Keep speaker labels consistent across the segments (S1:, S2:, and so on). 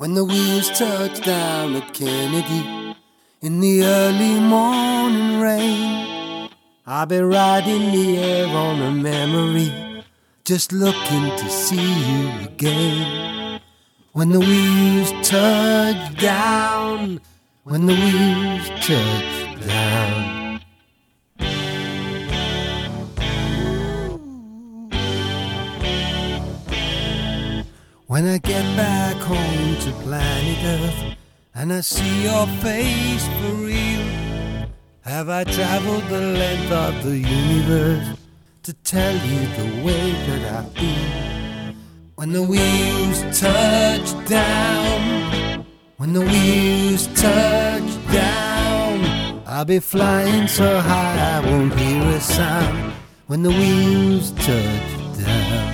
S1: When the wheels touch down at Kennedy in the early morning rain, I'll be riding the air on a memory, just looking to see you again. When the wheels touch down, when the wheels touch down. When I get back home to planet Earth and I see your face for real, have I traveled the length of the universe to tell you the way that I feel? When the wheels touch down, when the wheels touch down, I'll be flying so high I won't hear a sound. When the wheels touch down.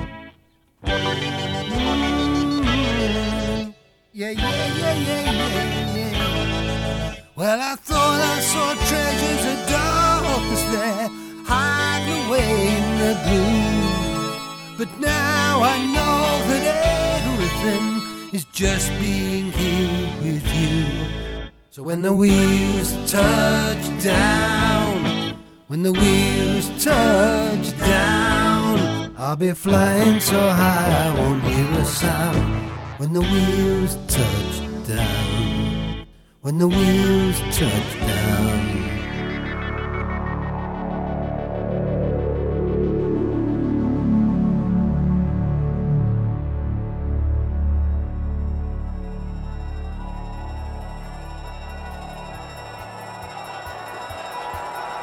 S1: Yeah, yeah, yeah, yeah, yeah, yeah. Well, I thought I saw treasures of darkness there, hiding away in the gloom. But now I know that everything is just being here with you. So when the wheels touch down, when the wheels touch down, I'll be flying so high I won't hear a sound. When the wheels touch down, when the wheels touch down.